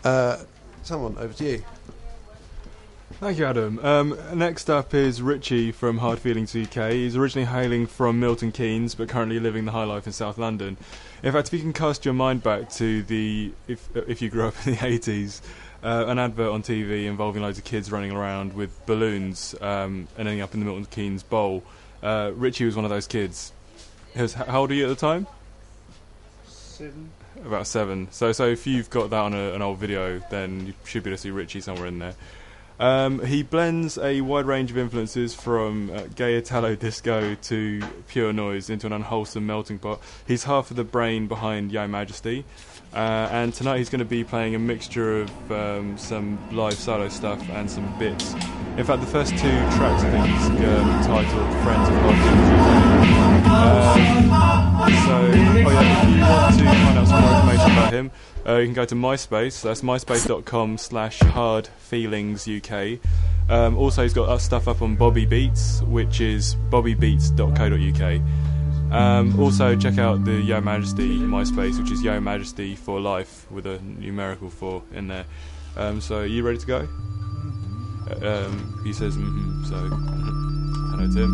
Someone, over to you. Thank you, Adam. Next up is Richie from Hard Feelings UK. He's originally hailing from Milton Keynes, but currently living the high life in South London. In fact, if you can cast your mind back to if you grew up in the 80s, an advert on TV involving loads of kids running around with balloons and ending up in the Milton Keynes Bowl. Richie was one of those kids. How old are you at the time? 7. About 7. So if you've got that on an old video, then you should be able to see Richie somewhere in there. He blends a wide range of influences from gay Italo disco to pure noise into an unwholesome melting pot. He's half of the brain behind Yo Majesty, and tonight he's going to be playing a mixture of some live solo stuff and some bits. In fact, the first 2 tracks I think he's titled Friends of Hard Feelings UK. If you want to find out some more information about him, you can go to MySpace. That's myspace.com/hardfeelingsuk. Also, he's got stuff up on Bobby Beats, which is bobbybeats.co.uk. Also, check out the Yo Majesty MySpace, which is Yo Majesty for Life with a numerical 4 in there. So, are you ready to go? He says, so hello, Tim.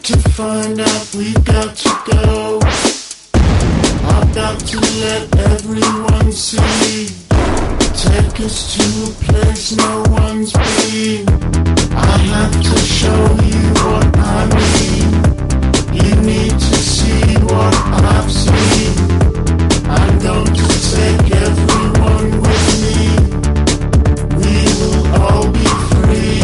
to find out, we got to go. I've got to let everyone see. Take us to a place no one's been. I have to show you what I mean. You need to see what I've seen. I'm going to take everyone with me. We will all be free.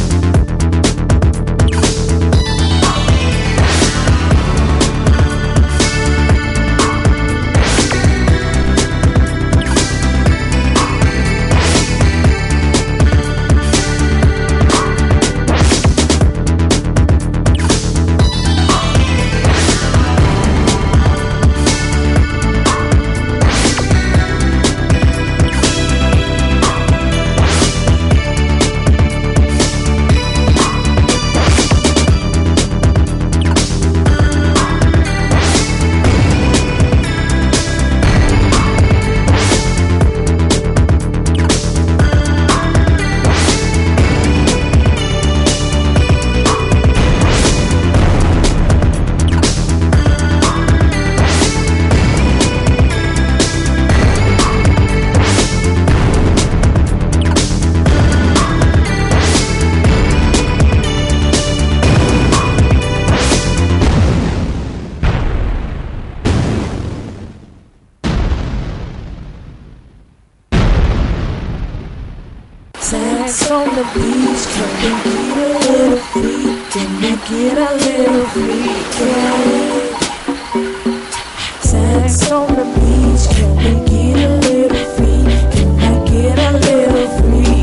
Sex on the beach, can we get a little free? Can we get a little free? Sex on the beach, can we get a little free? Can I get a little free?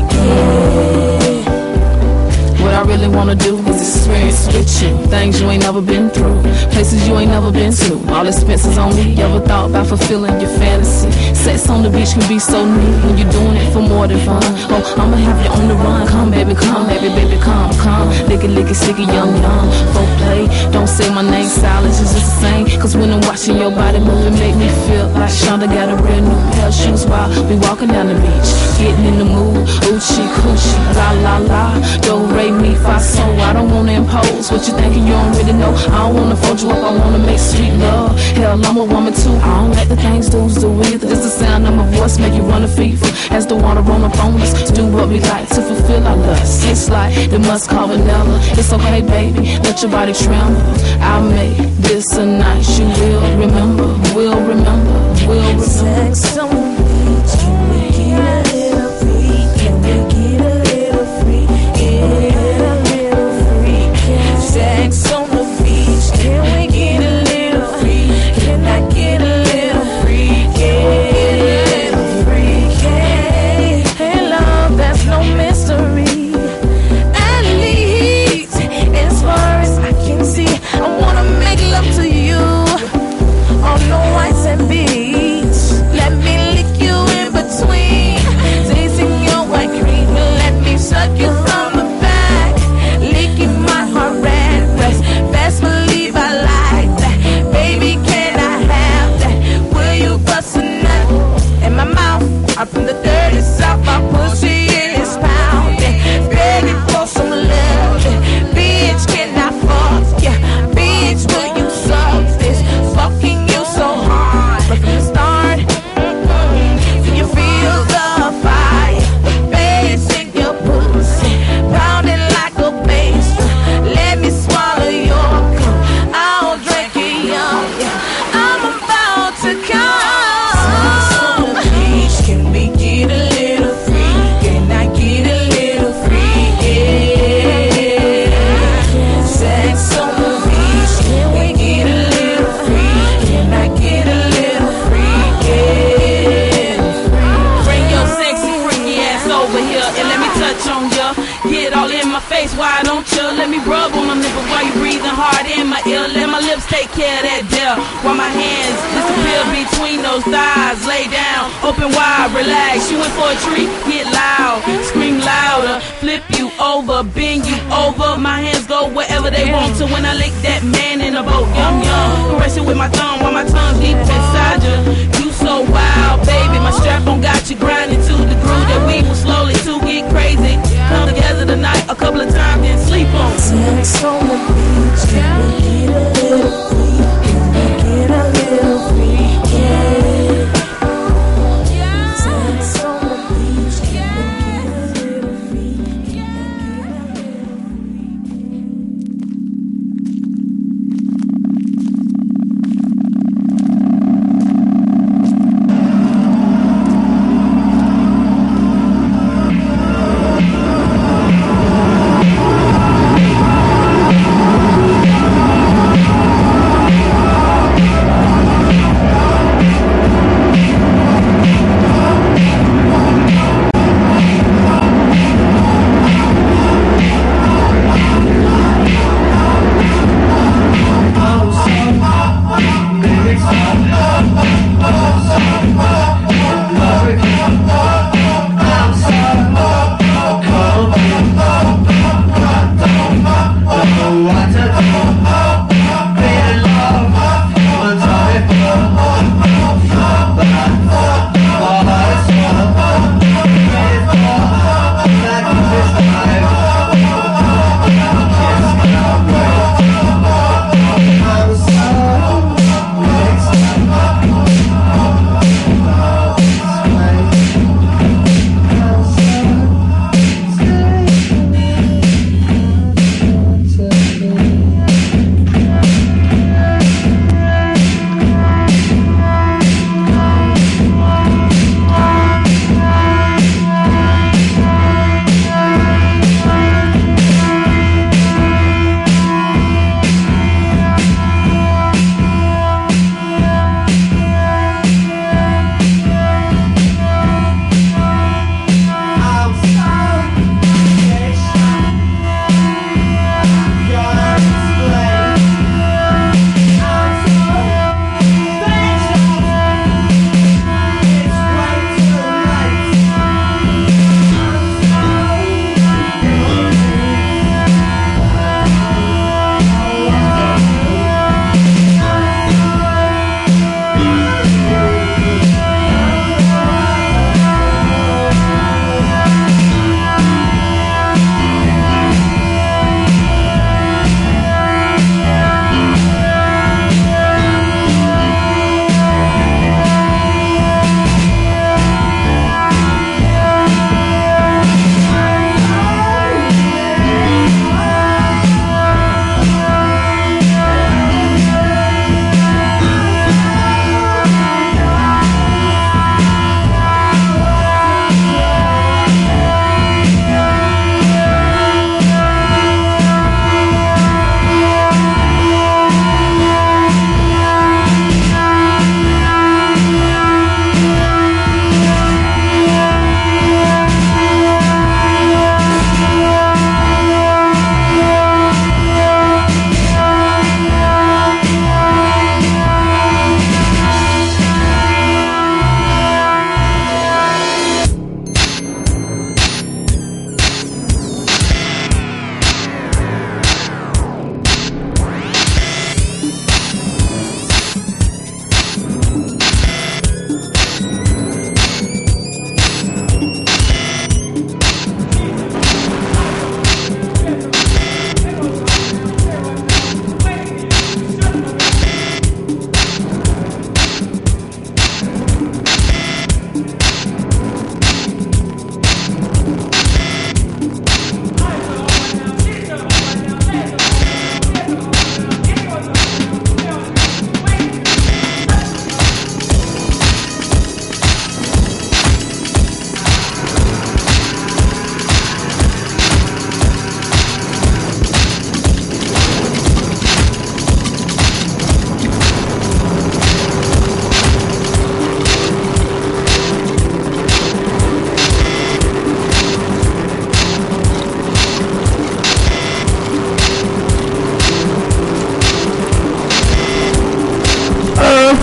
What I really wanna do is experience with you things you ain't never been through, places you ain't never been to. All expenses on me. Ever thought about fulfilling your fantasy? Sex on the beach can be so neat when you're doing it for more than fun. Oh, I'ma have you on the run. Come, baby, baby, come, come. Lick it, sticky, young. Foreplay, don't say my name, silence is just the same. Cause when I'm watching your body move, it make me feel like Shonda got a brand new pair of shoes while we walking down the beach. Getting in the mood, oochie, coochie, la la la. Do, re, mi, fa, so. I don't wanna impose what you thinking you don't really know. I don't wanna fold you up, I wanna make sweet love. Hell, I'm a woman too. I don't like the things dudes do either. It's the sound of my voice make you run a fever. As the water run up on us, to do what we like to fulfill our lust. Tastes like the must call vanilla. It's okay, baby, let your body tremble. I'll make this a night you will remember. Will remember, will remember. Sex on the beach, can we get a little free? Can we get a little free? Get a little free. Sex on the beach, can we get a little free? Can I get a little free? Get a little free. Hey, love, that's no mystery. At least, as far as I can see, I wanna make love to you on the whites and beach. Let me lick you in between, tasting your white cream. Let me suck you from the back, licking my heart red breast. Best believe I like that. Baby, can I have that? Will you bust a nut in my mouth? I from the dirty south, my pussy is pounding. Ready for some love, bitch, can I fuck ya? Bitch, will you suck this? Fucking you so hard, but from the start, do you feel the fire? The bass in your pussy, pounding like a bass drum. Let me swallow your cum, I'll drink it young. I'm about to come. On the beach, can we get a little free? Can I get a little free? Yeah. Sex on the beach, can we get a little free? Can I get a little free? Yeah. Bring your sexy, freaky ass over here and let me touch on ya. Get all in my face, why don't you? Let me rub on my nipple while you breathing hard in my ear. Let my lips take care of that deal while my hands disappear between those thighs. Lay down, open wide, relax. You in for a treat? Get loud, scream louder, flip you over, bend you over. My hands go wherever they want to when I lick that man in a boat. Yum yum, caress it with my thumb while my tongue deep inside you. You so wild, baby. My strap on got you grinding to the groove that we will slowly to get crazy. Come together tonight a couple of times, then sleep on. Sex on the beach, can we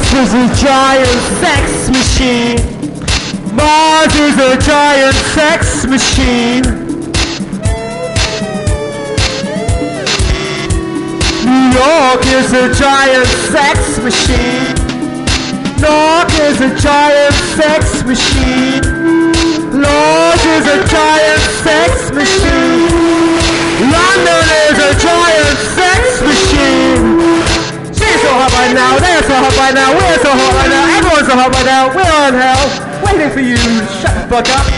is a giant sex machine. Mars is a giant sex machine. New York is a giant sex machine. York is a giant sex machine. Los is a giant sex machine. London is a giant sex machine. She's so hot right now, they're so hot right now, we're so hot right now, everyone's so hot right now, we're on hell, waiting for you, shut the fuck up.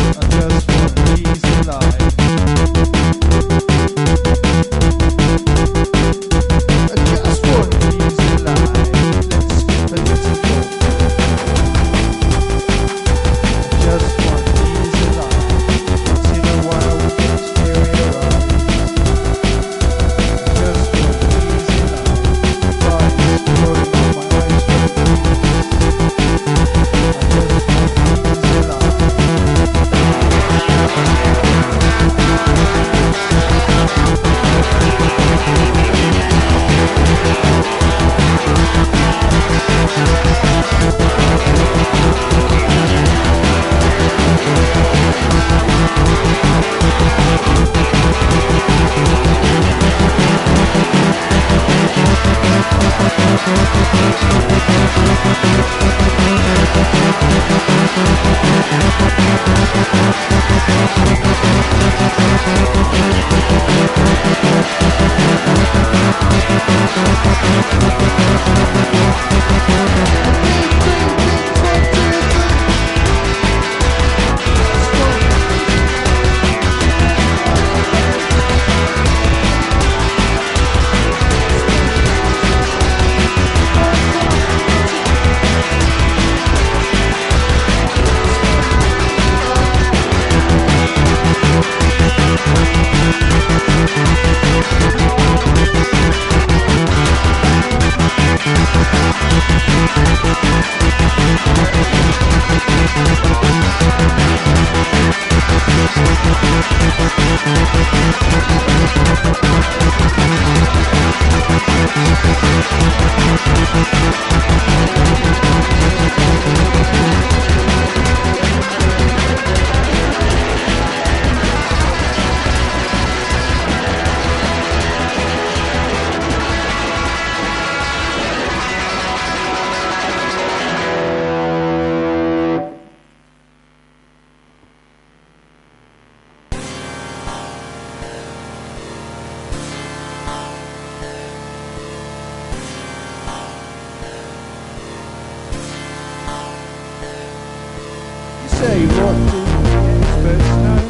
say what do the experts know?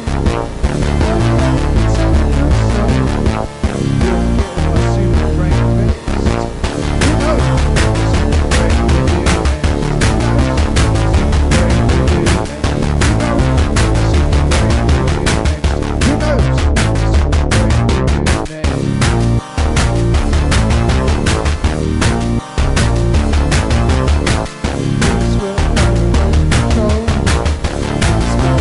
You're getting my super brain fixed. Who knows? Super brain will do next. Who knows? Super brain will do next. Who knows? Super brain will do next. This will come under control.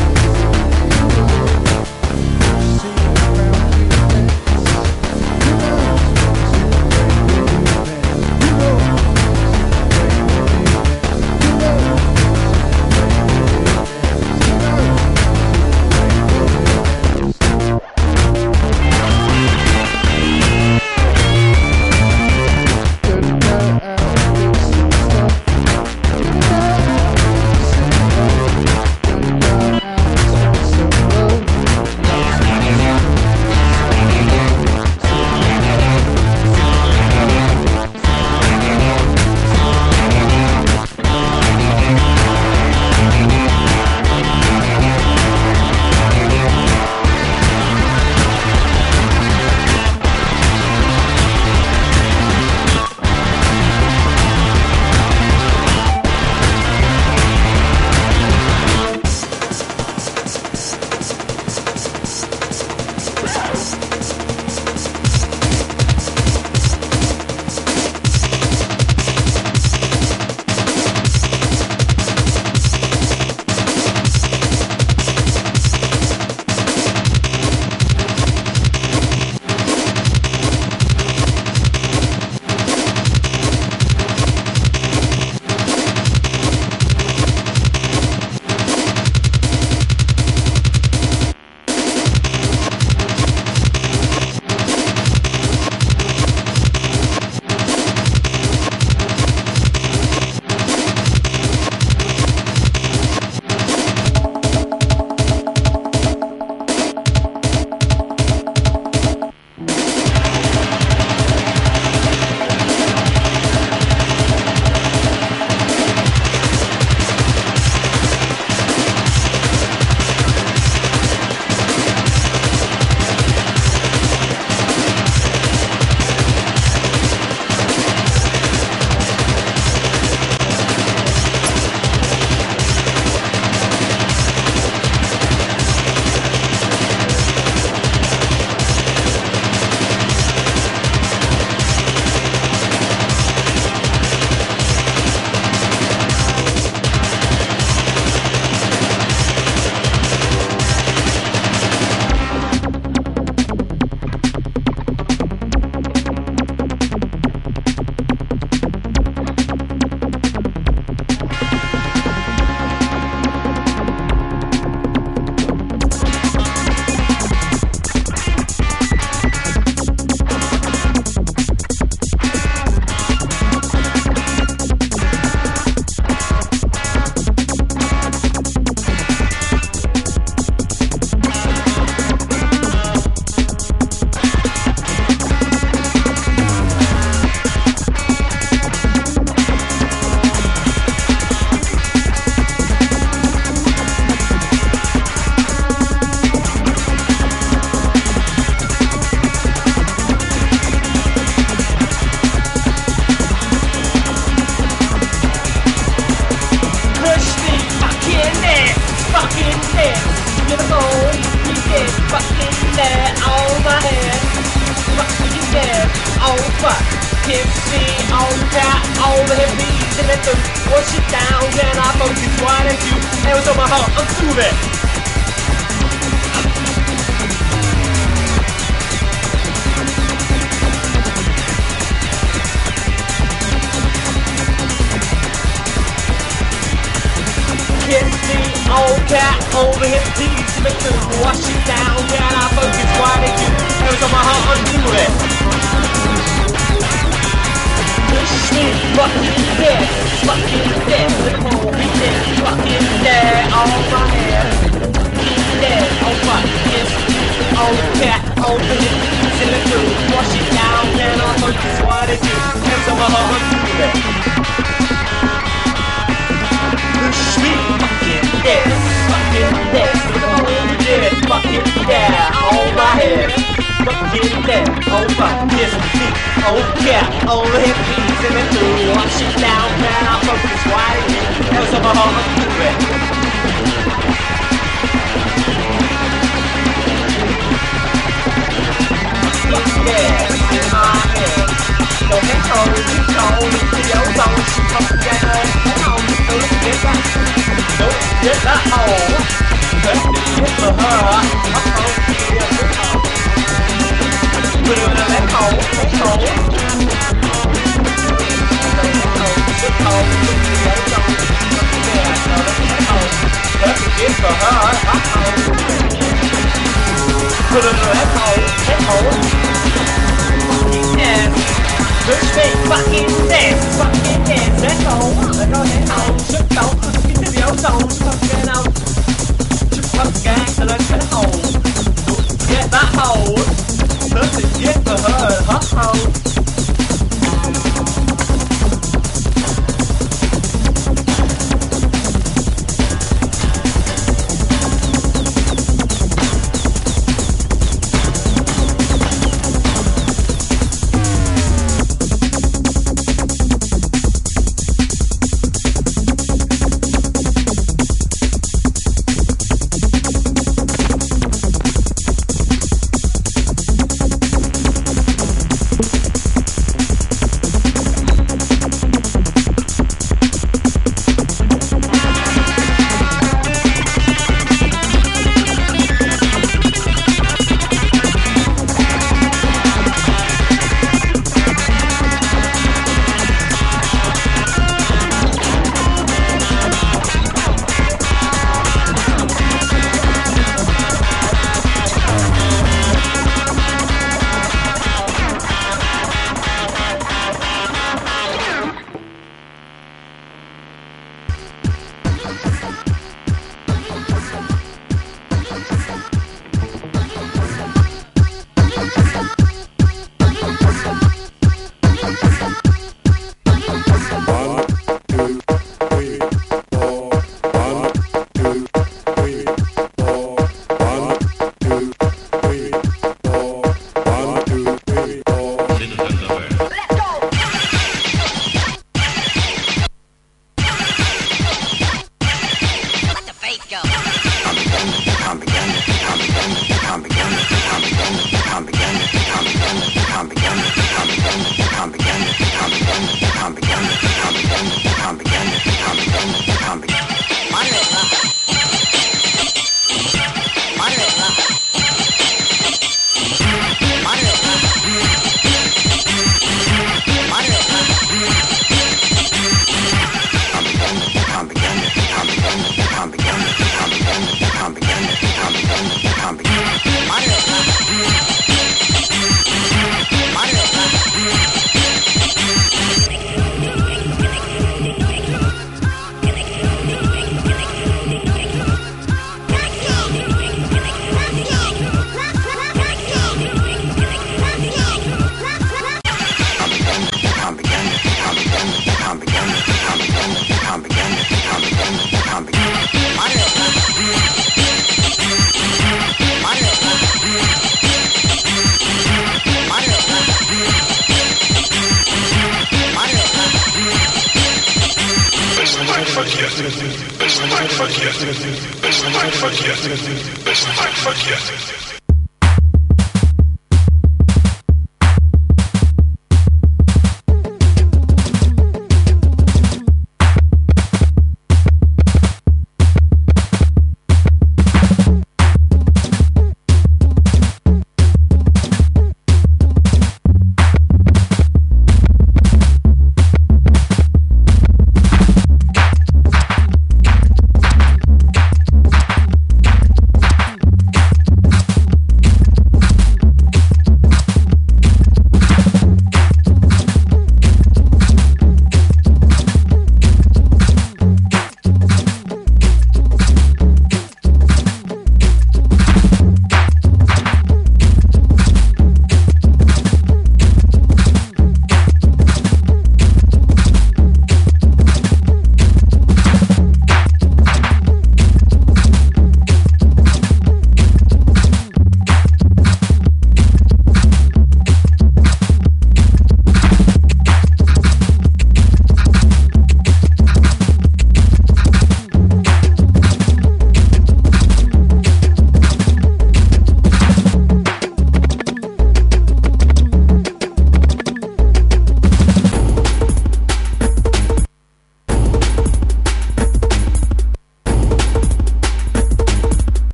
dead, fucking dead on my head. Fucking dead, oh fuck. Kiss me on that, all the hippies and let them wash it down. Then I focus why don't you? It was on my heart, I'm through it. Kiss me on that, all the hippies and let them wash it down. Then I focus why don't you? It was on my heart, I'm through it. Fucking dead, the whole weekend, fucking dead on my head. Dead, oh fuck, yes, oh cat, oh the hippies in the food, wash it down, then I'll focus what I do, hands on my heart, I'm through it. Push me, fucking dead, the whole weekend, fucking dead on my head. Fucking dead, oh fuck, yes, me, oh cat, oh the hippies in the food, wash it down, then I'll focus what I do, hands on my heart, I'm through it. Yeah, in my head. Don't get cold, you cold, video zone, she comes together, and home, don't get that, don't get that hole. Let's get for her, uh-oh, yeah, good hole. Put her in that hole, that hole. Don't get cold, good hole, video zone, she comes together, that hole. Let's get for her, uh-oh. Put her in that hole, that hole. Yes, push me, fucking dead, that's all. Let go ahead, home, shook down, fucking video zone, fucking out. Fucking, and I can hold. Get that hold. Perfect, get for her, hold.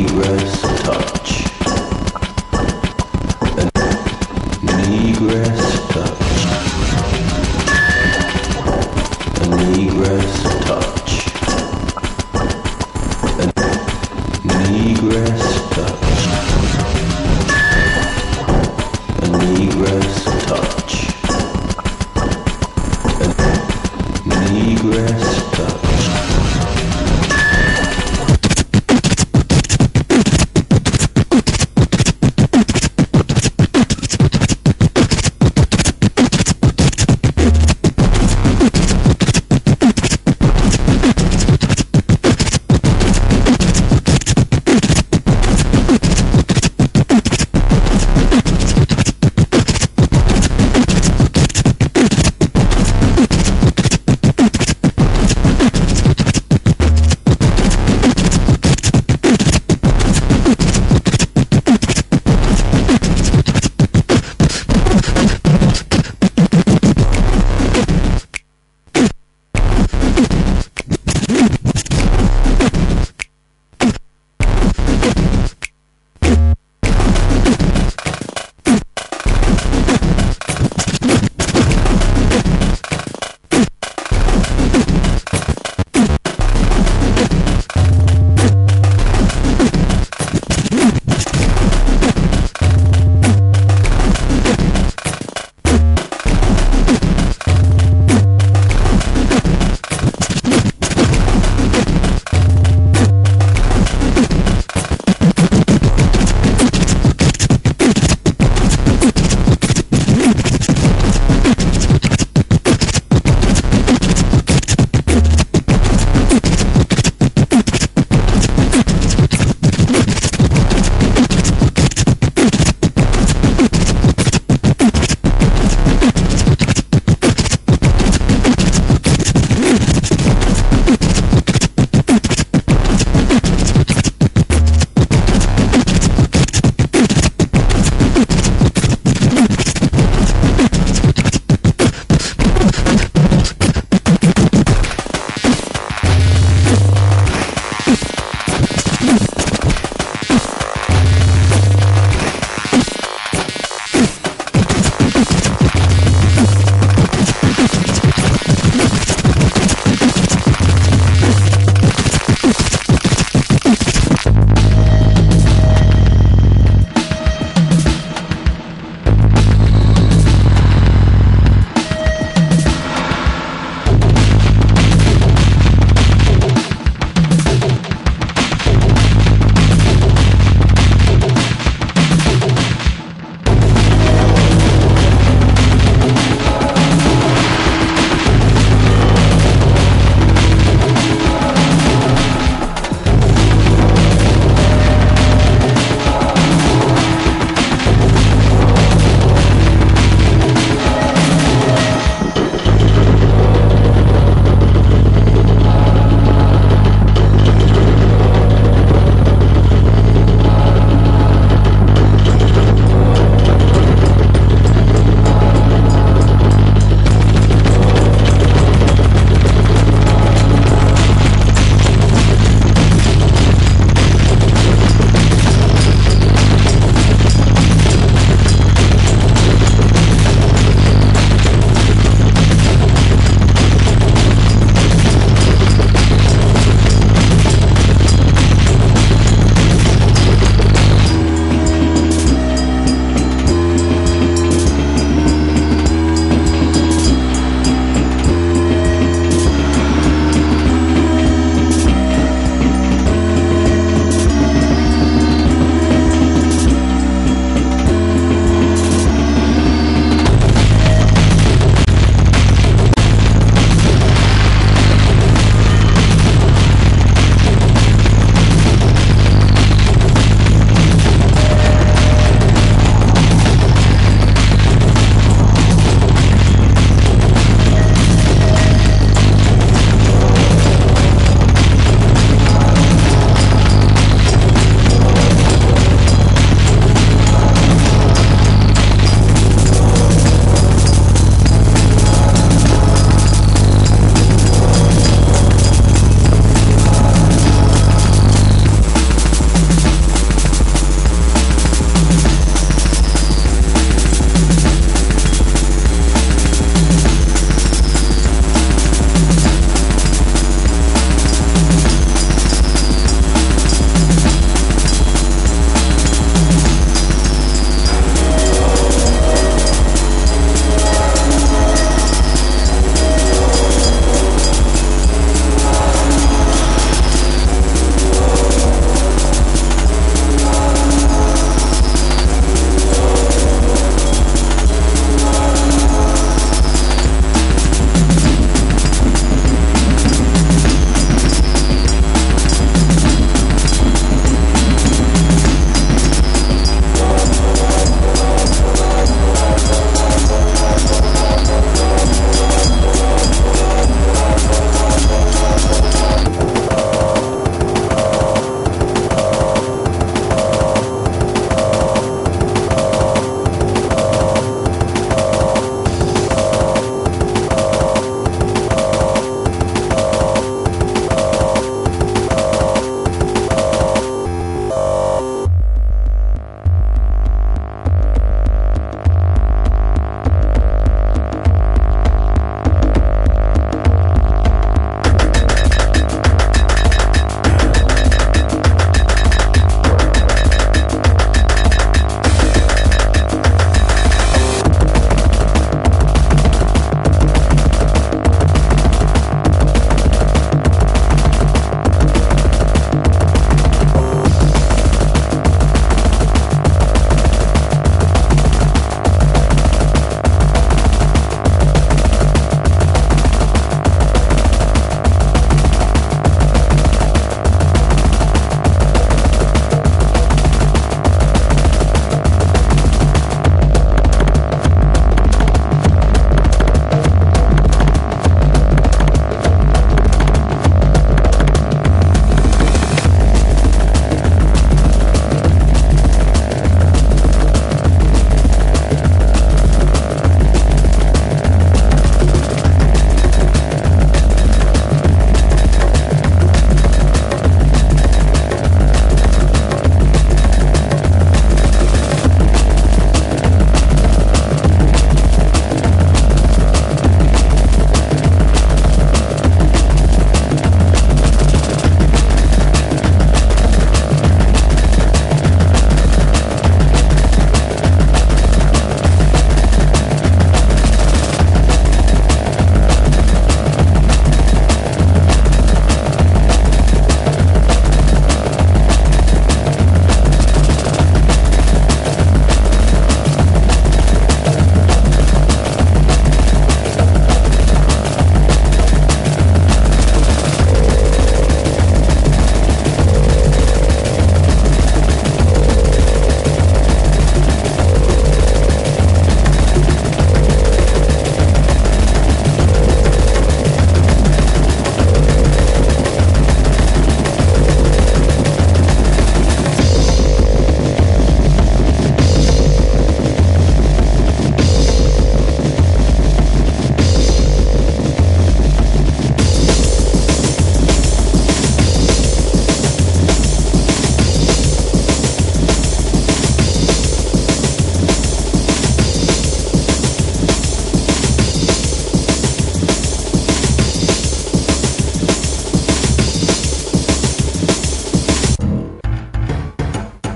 Negress touch. Negress touch. A negress touch. A negress touch. A negress touch. A negress touch.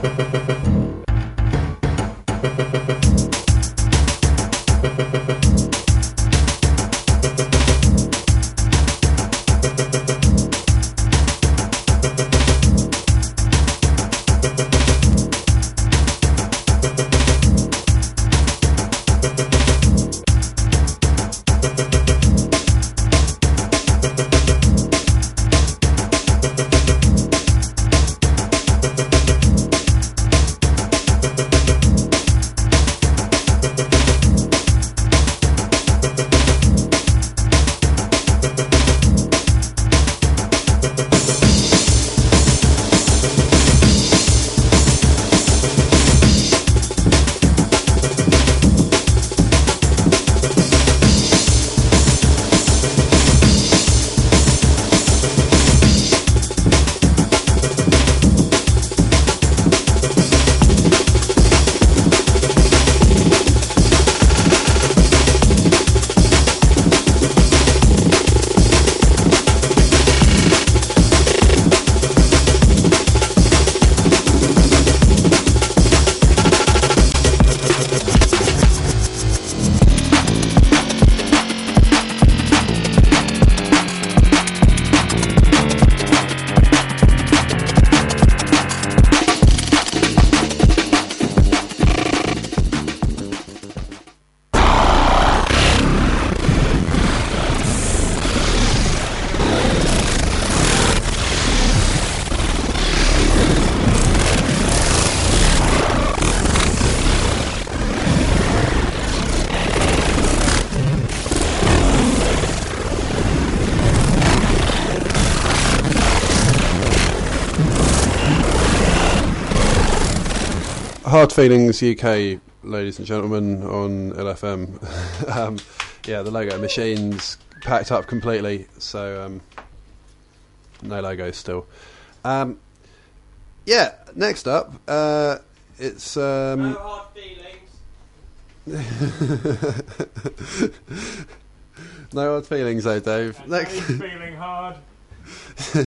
Hard Feelings UK, ladies and gentlemen, on LFM. Yeah, the logo machine's packed up completely, so no logos still. Yeah, next up, it's... No hard feelings. No hard feelings though, Dave. Next... Feeling hard.